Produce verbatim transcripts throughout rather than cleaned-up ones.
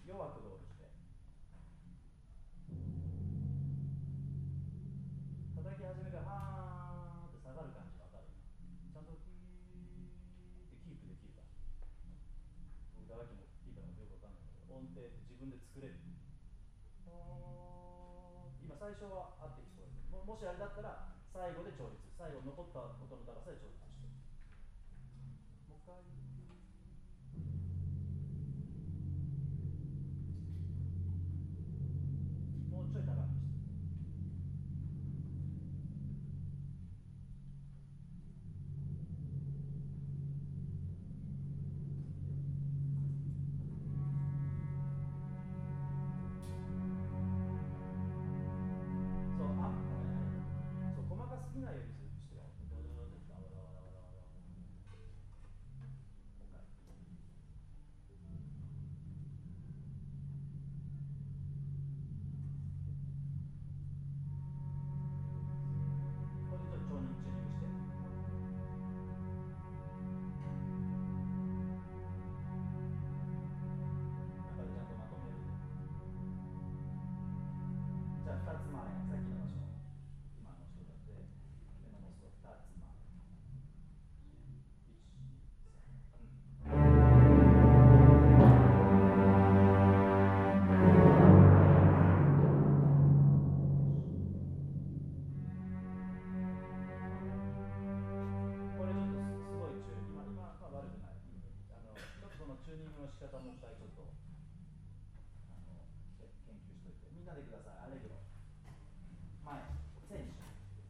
弱くロールして叩き始めからはーんって下がる感じわかる？ちゃんとキーってキープできるか。僕打楽器も弾いたのかよくわかんないけど、音程って自分で作れる。今最初は合って聞こえる。 も, もしあれだったら最後で調律、最後残った音の高さで調律してもう一回もうちょい高くしてそう、あ、そう、細かすぎないようにしてよ。ドドドドドドドドドドド。これでちょっとチューニングして。中でちゃんとまとめる。じゃあふたつまえ、さっきの場所、今の人だって目の持つとふたつまえ。これちょっとすごいチューニング、今、今、まあ、悪くない。あの、ちょっとそのチューニングの仕方もう一回ちょっとあの研究しといて。みんなでください。アレグロ。前、選手。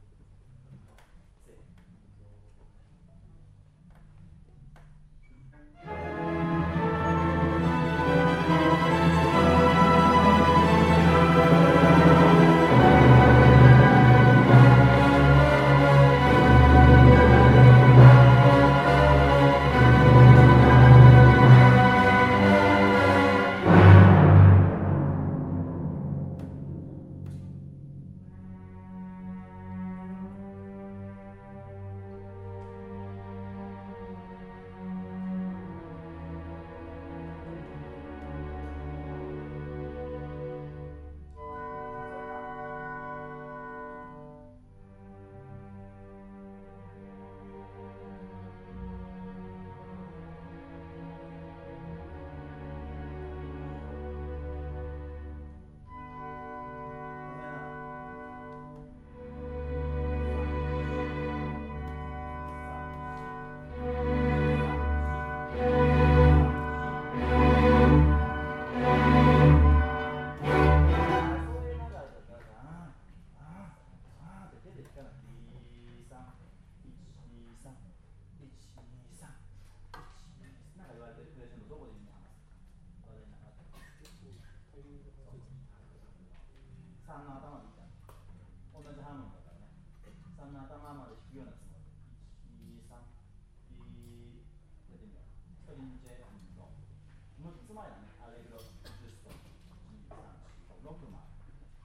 さんの頭でいったの。同じハーモニーだからね。さんの頭まで弾くようなつもりで。いち、に、さん、いやってみよう。ストリンジェのむっつまえだね。アレグロ、ジュスト、に、さん、よん、ろくまい。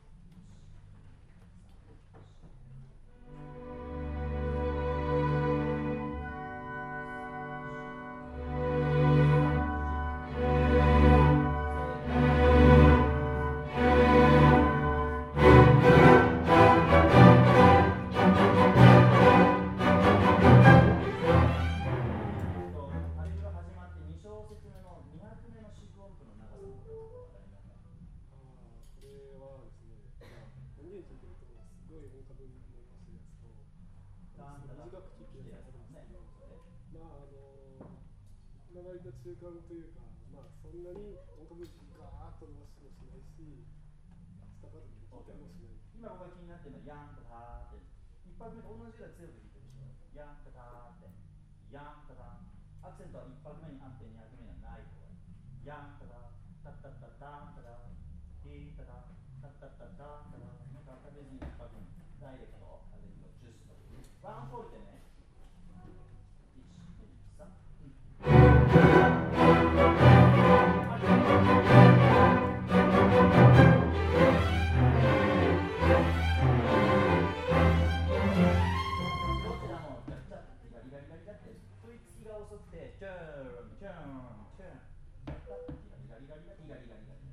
割と中間というか、まあそんなに音楽ガーッと伸ばしもしないし、スタカッともとてもしない。 今僕が気になってるのはヤンカターって、一拍目と同じぐらい強く弾いてるでしょ。ヤンカターって、ヤンカター。アクセントは一拍目にあって二拍目にはない方がいい。ヤンカター、タッタッタッタンカター、ティータタタッタッタッタンカター。なんか確実に一拍目にダイレクト、あれのジュースと。ワンフォールでね。いち、に、さん。遅くてチューンチューンチューンガリガリガリガリガリガリガリ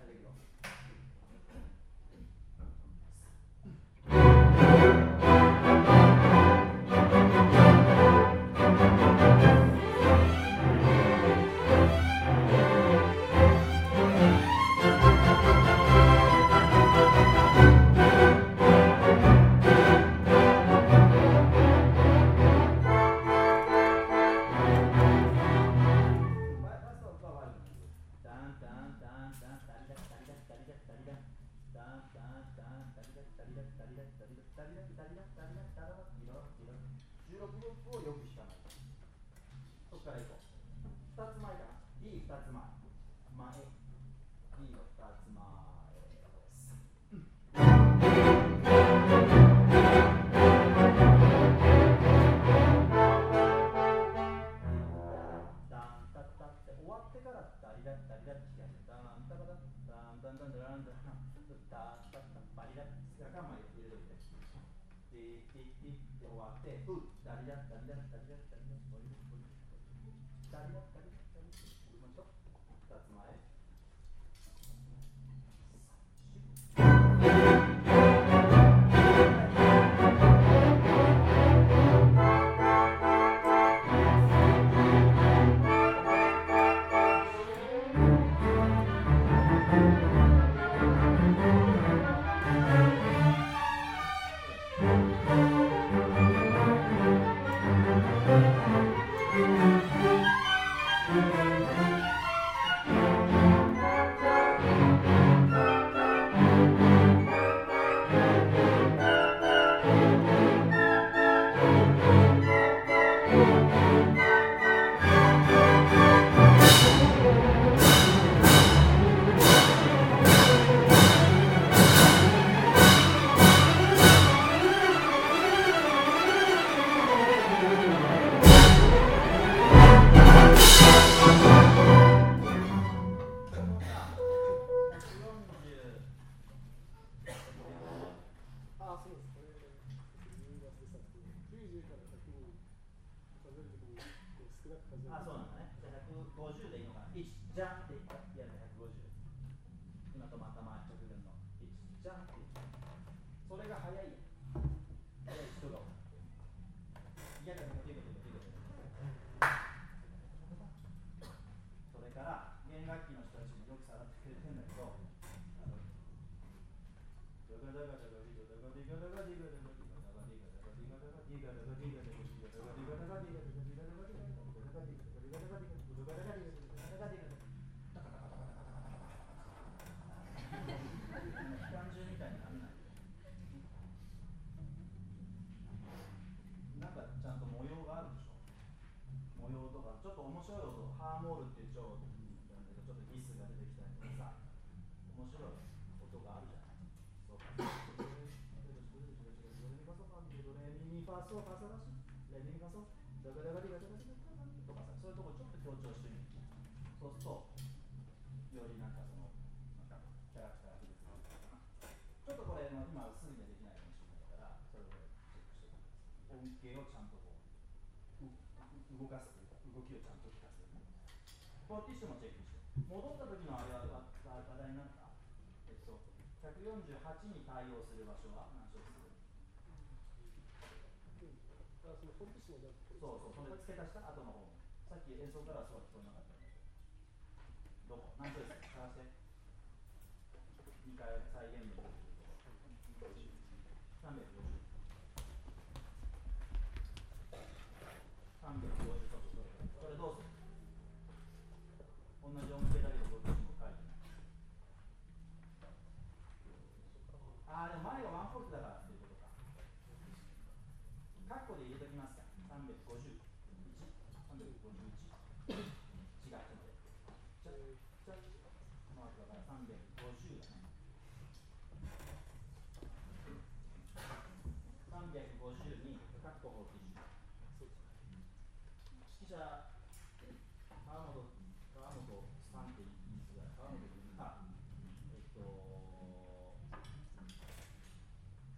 指揮者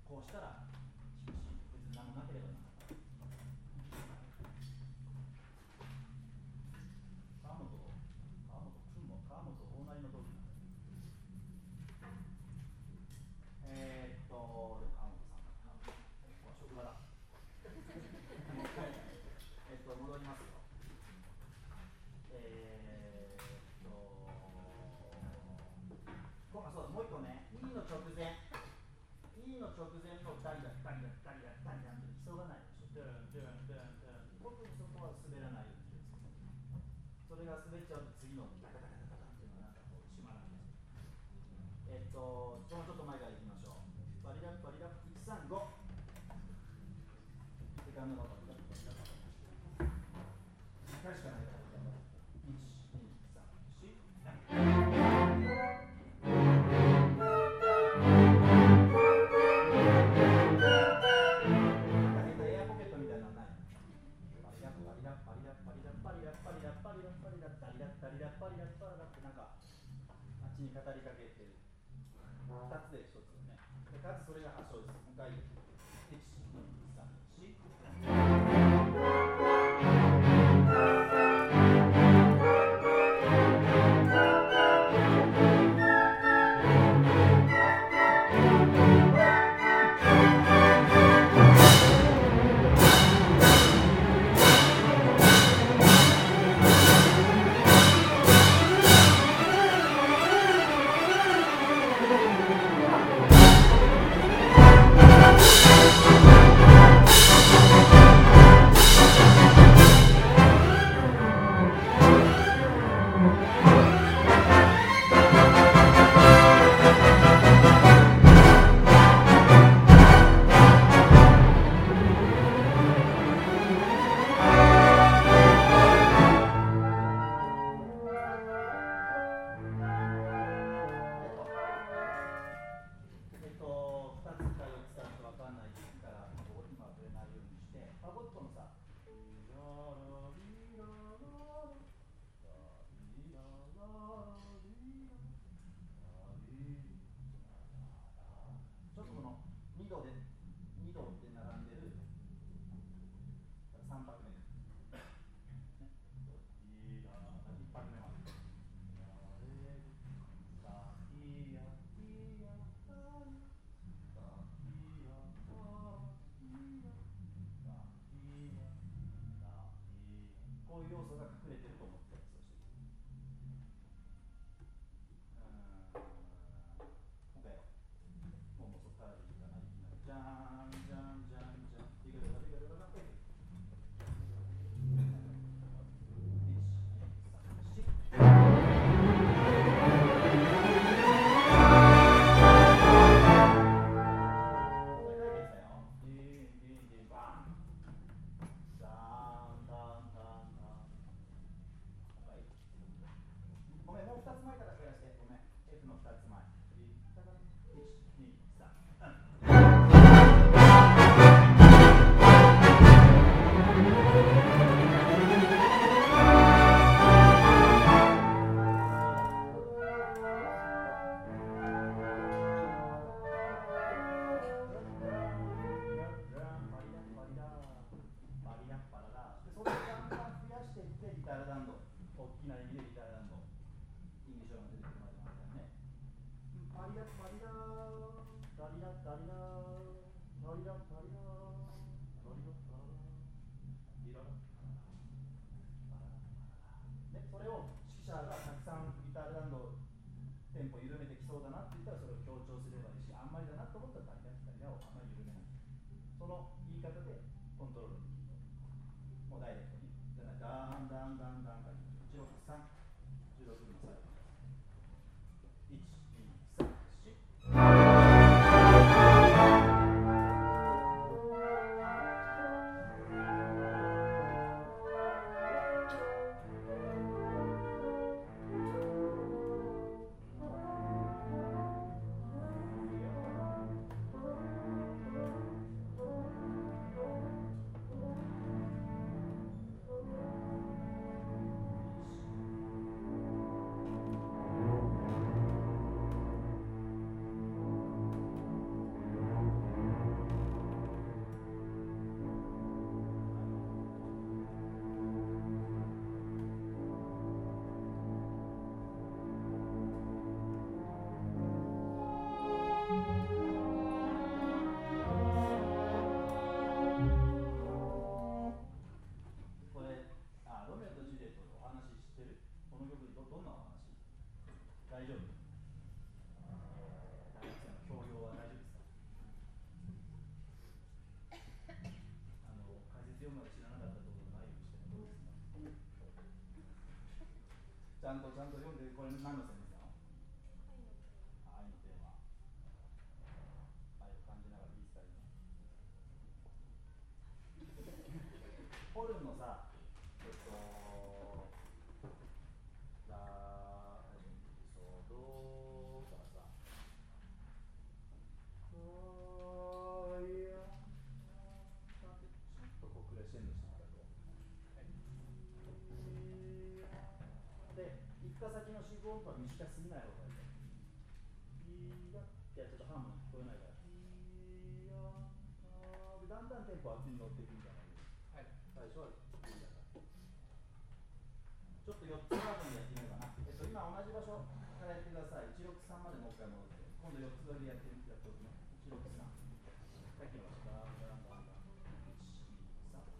直前 E の直前のダリダダリダダリダダリダって基礎がないでしょ。ドゥンドゥンドゥンドゥン。特にそこは滑らないように気をつけて。それが滑っちゃうと次のダカダカダカダっていうのはなんかこう閉まらないです。えっと、そのちょっと前からいきましょう。バリラッバリラッいちさんご。セカンドのバリラッバリラッ。いっかいしかないから。いち、に、さん、よん。に語りかけてふたつでひとつね。でかつそれが発祥です。もう一回いち、に、さん、よん。こういう要素が隠れてると思って演奏していく。今回はもうそこからでいいかな。いきなりじゃーんじゃんじゃんじゃん。いくよいくよいくよいくよ。それを指揮者がたくさんギターランドテンポ緩めてきそうだなって言ったらそれを強調すればいいし、あんまりだなと思ったらダリラダリラをあんまり緩めない。その言い方でコントロールできる。もうダイレクトに。だからダンダンダンダンがいちろくさん、じゅうろくの最後。いち、に、さん、よん。 何の線ですか？愛のテーマ。愛を感じながらいいですか今。ホルンのさ、えっと、ラ、ソ、ドからさ、あーいやちょっとこうクレッシェンドしてもらうと。で、行った先の四分音符は短すぎない方がいい。いやってやっちょっとハーモニー聞こえないから。いやあでだんだんテンポはあっちに乗っていくみたいな。はい。最初はいいんだから。ちょっとよっつバージョンでやってみようかな。えっと今同じ場所からやってください。いちろくさんまでもう一回戻って。今度よっつ取りでやってみてやっておくね。いちろくさん。さっきのだんだんだんだん。いち、に、さん。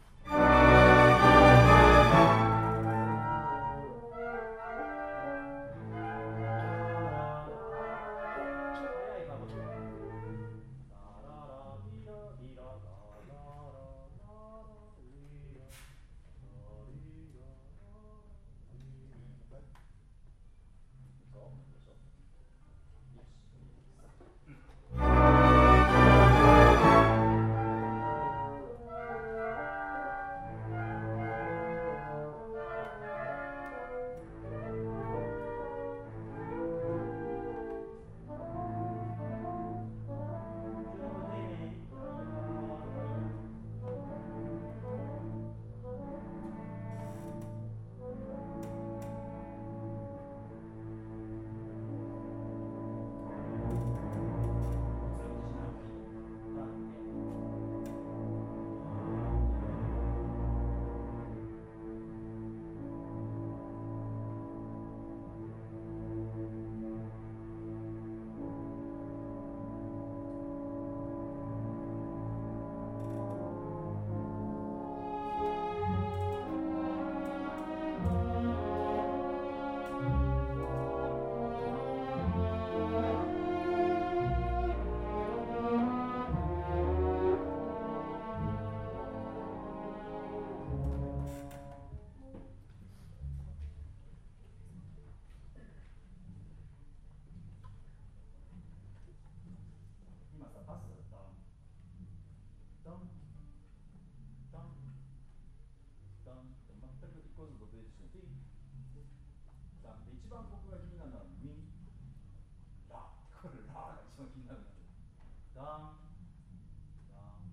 今さ、パスダンダンダンダンって全く一個ずつ独立しててダンで一番僕が気になるのはミラこれラが一番気になるんだけどダンダン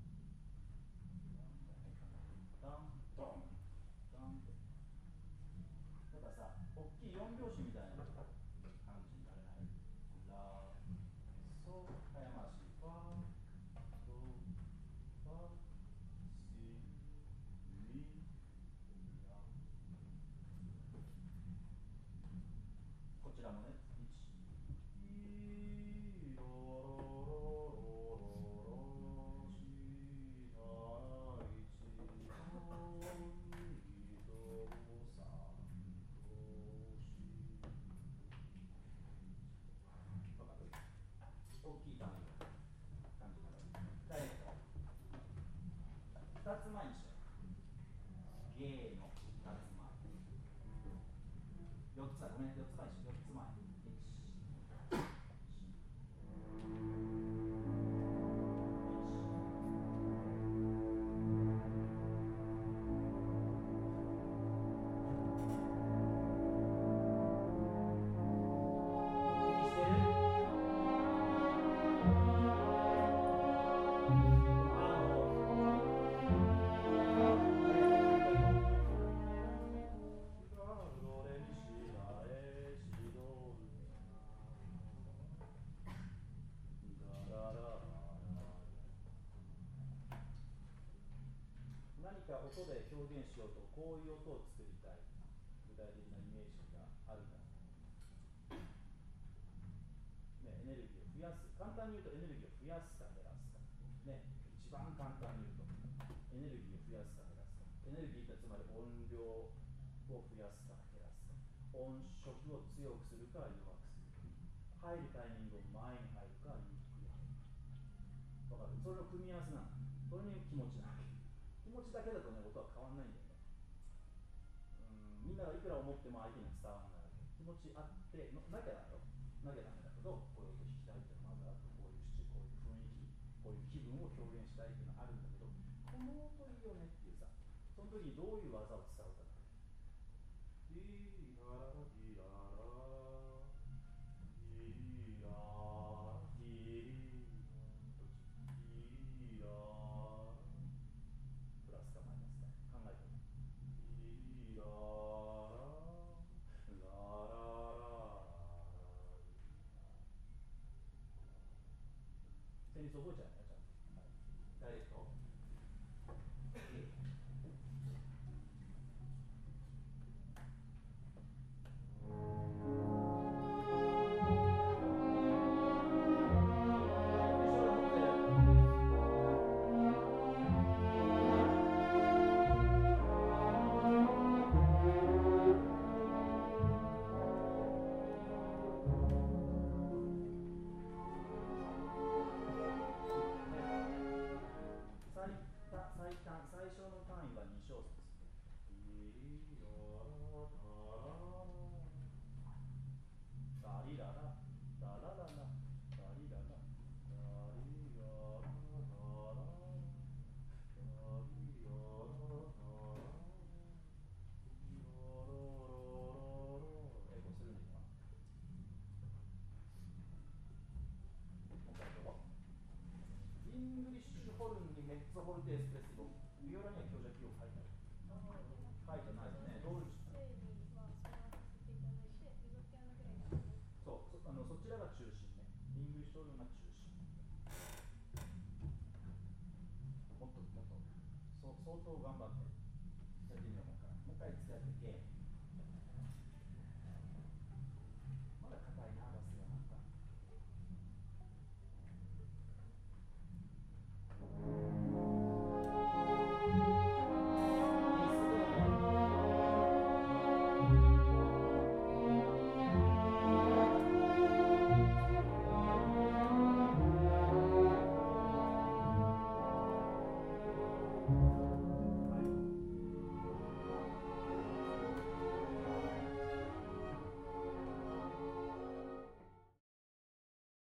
ダンダンダンってだからさ、大きい四拍子みたいな感じになれない？ラソ早回しファドファシリラこちらもねいちイロロロロロシハイチソイドサドシわかる？大きい単位の感じなのダイレクトふたつまえにしようゲーのふたつまえよっつだごめんよっつまえにしようよっつまえいち何か音で表現しようとこういう音を作りたい具体的なイメージがあるか、ね、エネルギーを増やす簡単に言うとエネルギーを増やすか減らすか、ね、一番簡単に言うとエネルギーを増やすか減らすかエネルギーってつまり音量を増やすか減らすか音色を強くするか弱くするか入るタイミングを前に入るかゆっくり入るか分かるそれの組み合わせなのそれに気持ちなわけ気持ちだけだとね音は変わんないんだよねうんみんながいくら思っても相手には伝わらないわけ気気持ちあってのなきゃダメよ、なきゃダメだけど、こういう音弾きたいっていうのもあるから、こういうシチュこういう雰囲気、こういう気分を表現したいっていうのはあるんだけど、この音いいよねっていうさ、その時にどういう技を使うかだね。ディーララディララディラディどっちディラプラスかマイナスか考えてみる。ディララララ旋律覚えちゃうね、ちゃんと。はい、ダイレクト。最初の単位はに小節。ダリララ、ダラララ、ダリララ、ダリララ、ダララ、ダリララ、え、こうするんでいいかな。もう一回どうぞ。イングリッシュホルンにメッツォホルテエスプレッソ、ビオラには強弱記号書いてある。書いてないよね。どうそう、そあのそちらが中心ね。イングリッシュホルンが中心。もっともっとそ相当頑張ってやってみようか。もう一回もう一回使ってけ。